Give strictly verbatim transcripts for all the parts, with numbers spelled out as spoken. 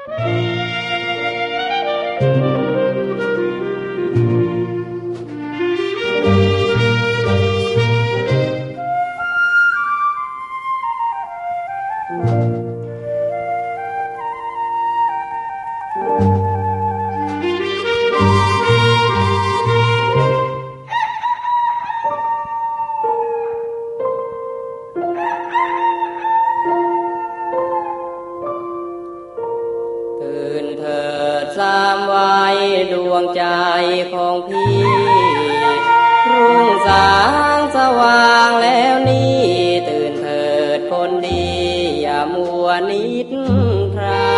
สามวัยดวงใจของพี่รุ่งสางสว่างแล้วนี่ตื่นเถิดคนดีอย่ามัวนิทรา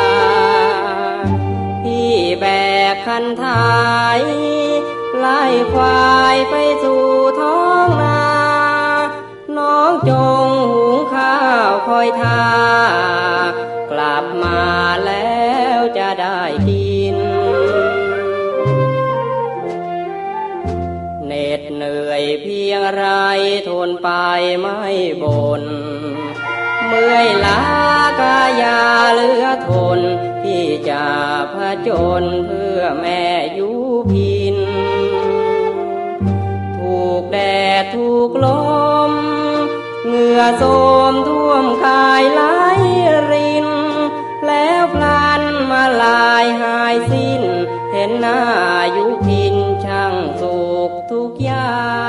พี่แบกคันไถไล่ควายไปสู่ท้องนาน้องจงหุงข้าวคอยท่ากลับมาแล้วจะได้กินเหน็ดเหนื่อยเพียงไรทนไปไม่บ่นเมื่อยล้ากายาเหลือทนพี่จะผจญเพื่อแม่อยู่พินถูกแดดถูกลมเหงื่อโสมท่วมกายไหลรินแล้วพลันมาลายหายสิ้นเห็นหน้าอยู่พินช่างสุขทุกอย่าง